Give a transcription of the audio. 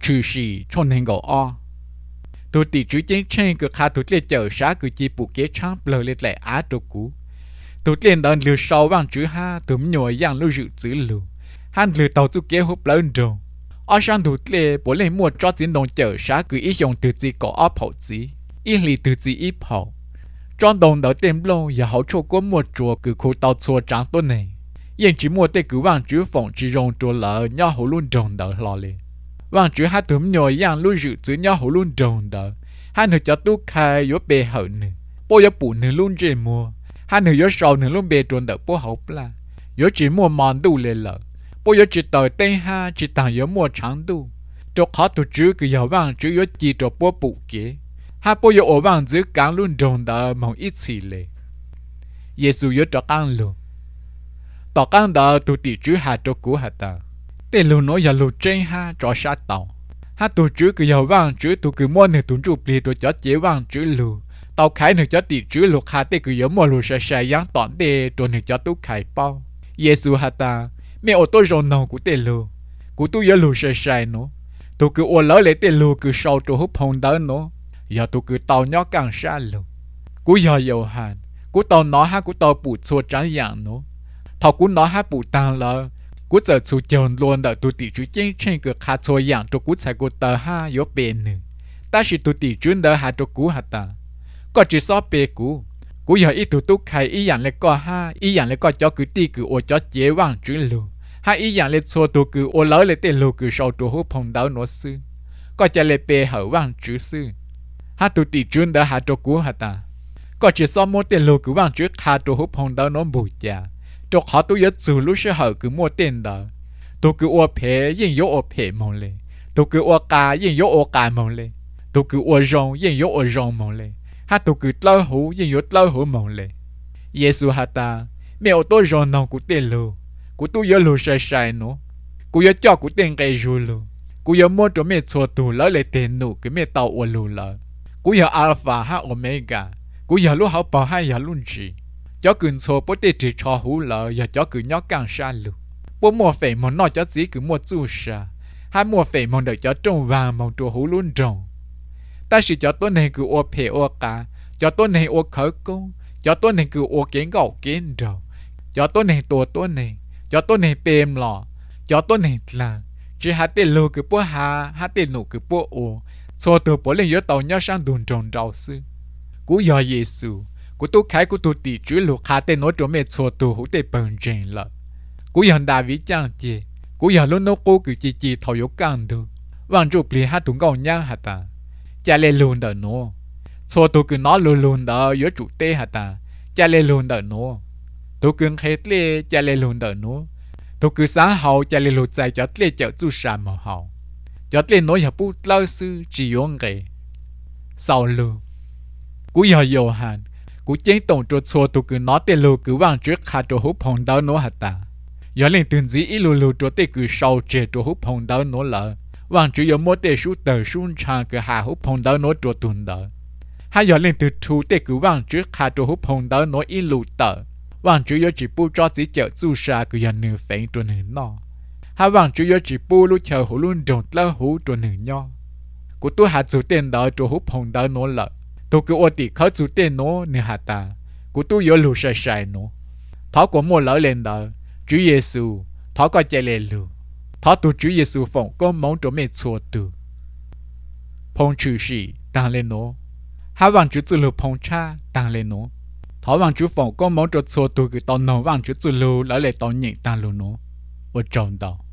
trừ sĩ cho nên gõ o tôi tỷ chú chiến tranh cứ khá tôi lên chờ sáng cứ chỉ bù kế trắng bờ lên lại á đồ cũ tôi lên đón lừa sau vang chữ ha tôi nhồi yang lưu dự chữ lưu han lừa tàu chú kế hút lớn rồi ở sang tôi lên bố lên mua cho chiến đồng chờ sáng cứ ý dùng từ gì có áp hậu gì ý lì từ gì ít hậu trong đồng đầu tiền lâu giờ hậu cho có mua chùa cứ khu tàu chùa trắng tôi này yên chỉ mua tê cứ vang chữ phòng chỉ dùng chùa lỡ nhau hậu luôn trồng đỡ lò lên vang chữ ha tôi nhồi yang lưu dự chữ nhau hậu luôn trồng đỡ hai người cho tu khai yếu bề hậu nữa bố yếu bù nữa luôn trên mua hai người yếu sầu nữa luôn bề trốn đỡ bố hậu là yếu chỉ mua mòn đủ lên lợ bố yếu chỉ tờ tên ha chỉ tặng yếu mua trắng đủ cho khó tu chữ cứ yếu vang chữ yếu chỉ cho bố bù kế hai bố yếu ở vang chữ càng luôn trốn đỡ mong ít xì lệ Giêsu yếu cho càng luôn tỏ càng đỡ tu tỷ chữ hà cho cú hà ta tên luôn nói giờ luôn trên ha cho sát tàu ha tụ chữ cứ giàu vàng chữ tụ cứ mua nửa tụ chụp lì tụ cho chế vàng chữ lù tàu khai nửa cho tỷ chữ lục hà tê cứ giàu mua lù sài sài giang tỏn tê tụ nửa cho tụ khai bao Giêsu hà ta mẹ ô tô rồng nòng của tê lù của tụ giàu lù sài sài nó tụ cứ ô lỡ lấy tê lù cứ sau tụ hút hồng đó nó giờ tụ cứ tàu nhóc càng xa lù của giờ giàu hàn của tàu nó ha của tàu bù xua trắng dạng nó thầu của nó ha bù tàng lờ cú giờ chú chọn luôn đợi tụi tỷ chú chiến tranh cứ khá cho dạng cho cú chạy cú tờ ha yếu bền nữa ta chỉ tụi tỷ chú đỡ hạ cho cú hả ta có chỉ so bề cú giờ ít tụi tú khai ý dạng lại có ha ý dạng lại có cho cứ tỷ cứ ô cho chế vàng chữ lù ha ý dạng lại cho tụi cứ ô lỡ lại tên lù cứ sau tụi hút phong đáo nó sư có cho lại bề hở vàng chữ sư ha tụi tỷ chú đỡ hạ cho cú hả ta có chỉ so một tên lù cứ vàng chữ khá tụi hút phong đáo nó bùi chả cho họ tôi nhớ từ lúc sẽ hở cứ mua tiền đó tôi cứ ô phê yên yếu ô phê mong lệ tôi cứ ô cá yên yếu ô cá mong lệ tôi cứ ô rong yên yếu ô rong mong lệ ha tôi cứ tơ hú yên yếu tơ hú mong lệ Giêsu ha ta mẹ ô tôi rong nòng của tiền lù của tôi nhớ lù sai sai nó của nhớ cho của tiền cây rù lù của nhớ mua cho mẹ chùa tù lỡ lại tiền nụ cái mẹ tàu ô lù lỡ của nhớ alpha ha omega của nhớ lúc họ bảo hai nhớ luôn gì cho cưng số bố tê chỉ cho hú lợ giờ cho cưng nhóc càng xa luôn bố mua phê món nói cho gì cứ mua chu sa hai mua phê món đợi cho trồng vàng mong trồng hú luôn trồng ta chỉ cho tôi này cứ ô phê ô cá cho tôi này ô khởi công cho tôi này cứ ô kiến gạo kiến rồi cho tôi này tôi này cho tôi này bèm lò cho tôi này là chỉ hai tên lô cứ bố hai tên nụ cứ bố ô cho tôi bố lên giữa tàu nhau sang đồn trồng rau sư cú giờ Giêsu cú tu khai cú tu tỷ chữ lục khá tên nói cho mẹ chùa tu hữu tê bần trên lợ cú hiện đại vĩ trang chê cú hiện lúc nó cố cứ chỉ thầu yếu càng được vàng chụp lì hát tụng cầu nhang hả ta cha lê luôn đỡ nó chùa tu cứ nó luôn đỡ yếu chủ tê hả ta cha lê luôn đỡ nó tu cứ hết lê cha lê luôn đỡ nó tu cứ sáng hậu cha lê lụt dài cho lê chợ chu sa màu hậu cho lê nói hợp bút lao sư chỉ用给sau lưu cú giờ dầu hàn cú chiến tổng cho chùa tụ cứ nói tên lù cứ vang trước khá cho hút phong đáo nó hả ta giờ lên từng gì ít lù cho tên cứ sau chế cho hút phong đáo nó lợ vang chỉ có một tên số tờ số trang cứ hạ hút phong đáo nó cho tuần đỡ hai giờ lên từ thu tên cứ vang trước khá cho hút phong đáo nó ít lù tờ vang chỉ có chỉ bu cho chỉ chợ chu sa cứ giờ nửa phèn cho nửa nọ hai vang chỉ có chỉ bu lúc chờ hút luôn trồng lơ hút cho nửa nho cú tôi hạ chủ tên đỡ cho hút phong đáo nó lợ tôi cứ ô tỉ khởi chủ tên nó nè hả ta của tôi yếu lù sai sai nó thọ của mua lỡ lên đó Chúa Giêsu thọ có chạy lên lù thọ tu Chúa Giêsu phòng có mong cho mẹ chùa từ phong chữ sĩ tăng lên nó hai vàng chữ tự lù phong cha tăng lên nó thọ vàng chữ phòng có mong cho chùa từ cái tao nấu vàng chữ tự lù lỡ lại tao nhịn tăng lù nó ở trong đó